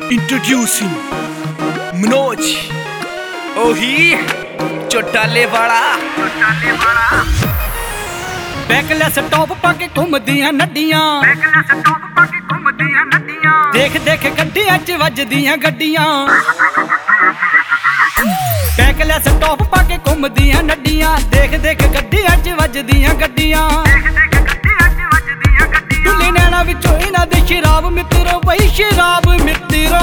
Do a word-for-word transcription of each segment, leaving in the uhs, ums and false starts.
Introducing Manoj ਉਹੀ ਚੋਟਾਲੇ ਵਾਲਾ backless top ਪਾ ਕੇ ਘੁੰਮਦੀਆਂ ਨੱਡੀਆਂ ਬੈਕਲੈਸ ਟੌਪ ਪਾ ਕੇ ਘੁੰਮਦੀਆਂ ਨੱਡੀਆਂ ਦੇਖ ਦੇਖ ਗੱਡੀਆਂ 'ਚ ਵੱਜਦੀਆਂ ਗੱਡੀਆਂ ਬੈਕਲੈਸ ਟੌਪ ਪਾ ਕੇ ਘੁੰਮਦੀਆਂ ਨੱਡੀਆਂ ਦੇਖ ਦੇਖ ਗੱਡੀਆਂ 'ਚ ਵੱਜਦੀਆਂ ਗੱਡੀਆਂ ਦੇਖ ਦੇਖ ਗੱਡੀਆਂ 'ਚ ਵੱਜਦੀਆਂ ਗੱਡੀਆਂ ਟੁੱਲੇ ਨੈਣਾ ਵਿੱਚੋਂ ਇਹਨਾਂ ਦੇ ਸ਼ਰਾਬ ਮਿੱਤਰੋ ਬਈ ਸ਼ਰਾਬ ਮਿੱਤਰੋ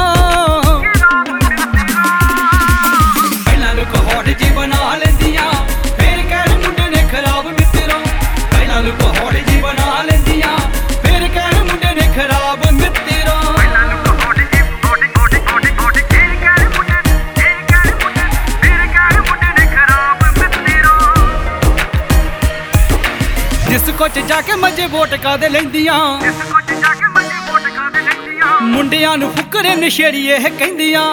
ਪਹਿਲਾਂ ਲੋਕ ਹੌਟ ਜੀ ਬਣਾ ਲੈਂਦੀਆਂ ਫੇਰ ਕਹਿਣ ਮੁੰਡੇ ਨੇ ਖਰਾਬ ਮਿੱਤਰੋ ਪਹਿਲਾਂ ਲੋਕ ਹੌਟ ਜੀ ਬਣਾ ਲੈਂਦੀਆਂ ਫੇਰ ਕਹਿਣ ਮੁੰਡੇ ਨੇ ਖਰਾਬ ਮਿੱਤਰੋ ਪਹਿਲਾਂ ਲੋਕ ਹੌਟ ਜੀ ਹੌਟ ਹੌਟ ਹੌਟ ਹੌਟ ਇਹ ਕਹਿ ਮੁੰਡੇ ਇਹ ਕਹਿ ਮੁੰਡੇ ਫੇਰ ਕਹਿ ਮੁੰਡੇ ਨੇ ਖਰਾਬ ਮਿੱਤਰੋ ਡਿਸਕੋ 'ਚ ਜਾ ਕੇ ਮਜੇ ਵੋਟ ਕਾਦੇ ਲੈਂਦੀਆਂ ਇਸ ਕੁਝ ਜਾ ਕੇ ਮੰਜੀ ਵੋਟ ਕਾਦੇ ਲੈਂਦੀਆਂ ਮੁੰਡਿਆਂ ਨੂੰ ਫੁਕਰੇ ਨਸ਼ੇੜੀਏ ਇਹ ਕਹਿੰਦੀਆਂ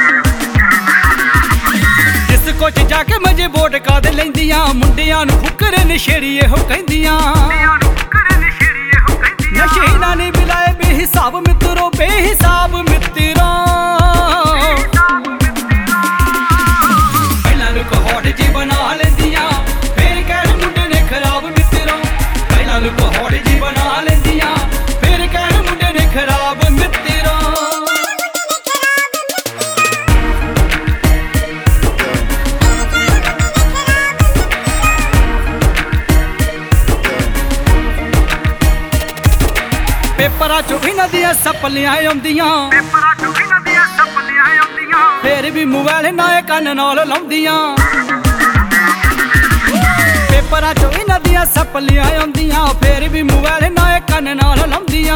ਡਿਸਕੋ 'ਚ ਜਾ ਕੇ ਮਜੇ ਵੋਟ ਕਾਦੇ ਲੈਂਦੀਆਂ ਮੁੰਡਿਆਂ ਨੂੰ ਫੁਕਰੇ ਨਸ਼ੇੜੀਏ ਉਹ ਕਹਿੰਦੀਆਂ ਕੁੜੀਆਂ ਨੂੰ ਕਰੇ ਨਸ਼ੇੜੀ ਇਹੋ ਕਹਿੰਦੀਆਂ ਨਸ਼ੇ ਨਾਲ ਨਹੀਂ ਮਿਲਾਏ ਬੇਹਿਸਾਬ ਮਿੱਤਰੋ ਬੇਹਿਸਾਬ ਮਿੱਤਰੋ ਪਹਿਲਾਂ ਲੋਕ ਹੌਟ ਜੀ ਬਣਾ ਲੈਂਦੀਆਂ ਫੇਰ ਕਹਿਣ ਮੁੰਡੇ ਨੇ ਖਰਾਬ ਮਿੱਤਰੋ ਪਹਿਲਾਂ ਲੋਕ ਹੌਟ ਜੀ ਬਣਾ ਲੈਂਦੀਆਂ ਫੇਰ ਕਹਿਣ ਮੁੰਡੇ ਨੇ ਖਰਾਬ ਮਿੱਤਰੋ ਪੇਪਰਾਂ 'ਚੋਂ ਇਹਨਾਂ ਦੀਆਂ ਸੱਪਲੀਆਂ ਆਉਂਦੀਆਂ ਪੇਪਰਾਂ 'ਚੋਂ ਇਹਨਾਂ ਦੀਆਂ ਸੱਪਲੀਆਂ ਆਉਂਦੀਆਂ ਫੇਰ ਵੀ ਮੋਬਾਈਲ ਨਾ ਇਹ ਕੰਨ ਨਾਲ ਲਾਉਂਦੀਆਂ ਪੇਪਰਾਂ 'ਚੋਂ ਇਹਨਾਂ ਦੀਆਂ ਸੱਪਲੀਆਂ ਆਉਂਦੀਆਂ ਫੇਰ ਵੀ ਮੋਬਾਈਲ ਨਾ ਇਹ ਕੰਨ ਨਾਲ ਲਾਉਂਦੀਆਂ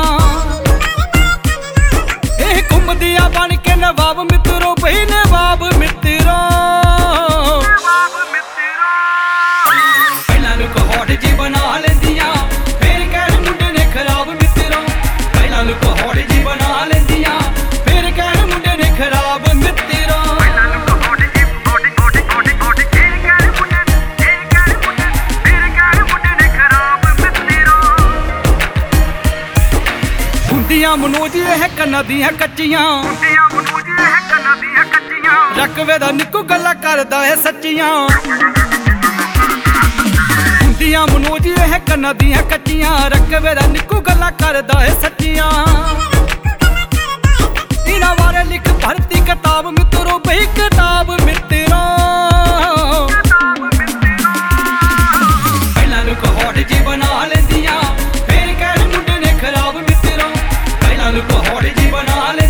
ਇਹ ਘੁੰਮਦੀਆਂ ਬਣ ਕੇ ਨਵਾਬ ਮਿੱਤਰੋ ਬਈ ਨਵਾਬ ਮਿੱਤਰੋ ਬਾਬ ਮਿੱਤਰੋ ਪਹਿਲਾਂ ਲੋਕ ਹੌਟ ਜੀ ਬਣਾ ਲੈਂਦੀਆਂ ਫੇਰ ਕਹਿਣ ਮੁੰਡੇ ਨੇ ਖਰਾਬ ਮਿੱਤਰੋ ਪਹਿਲਾਂ ਲੋਕ ਹੌਟ ਜੀ ਬਣਾ ਲੈਂਦੀਆਂ ਫੇਰ ਕਹਿਣ ਮੁੰਡੇ ਨੇ ਖਰਾਬ ਮਿੱਤਰੋ ਪਹਿਲਾਂ ਲੋਕ ਹੌਟ ਜੀ ਹੌਟ ਹੌਟ ਹੌਟ ਹੌਟ ਇਹ ਕਹਿ ਮੁੰਡੇ ਇਹ ਕਹਿ ਮੁੰਡੇ ਫੇਰ ਕਹਿ ਮੁੰਡੇ ਨੇ ਖਰਾਬ ਮਿੱਤਰੋ ਹੁੰਦੀਆਂ ਮਨੋਜ ਇਹ ਕੰਨਾਂ ਦੀਆਂ ਕੱਚੀਆਂ ਕੁੜੀਆਂ ਮਨੂਜ ਇਹ ਕੰਨਾਂ ਦੀਆਂ ਕੱਚੀਆਂ ਰਕਵੇ ਦਾ ਨਿੱਕੂ ਗੱਲਾਂ ਕਰਦਾ ਏ ਸੱਚੀਆਂ ਹੁੰਦੀਆਂ ਮਨੋਜ ਇਹ ਕੰਨਾਂ ਦੀਆਂ ਕੱਚੀਆਂ ਰਕਵੇ ਦਾ ਨਿੱਕੂ ਗੱਲਾਂ ਕਰਦਾ ਏ ਸੱਚੀਆਂ ਇਹਨਾਂ ਬਾਰੇ ਲਿਖ ਭਰਤੀ ਕਿਤਾਬ ਮਿੱਤਰੋ ਬਈ ਕਿਤਾਬ ਮਿੱਤਰੋ ਕਿਤਾਬ ਮਿੱਤਰੋ ਪਹਿਲਾਂ ਲੋਕ ਹੌਟ ਜੀ ਬਣਾ ਲੈਂਦੀਆਂ ਫੇਰ ਕਹਿਣ ਮੁੰਡੇ ਨੇ ਖਰਾਬ ਮਿੱਤਰੋ ਪਹਿਲਾਂ ਲੋਕ ਹੌਟ ਜੀ ਬਣਾ ਲੈ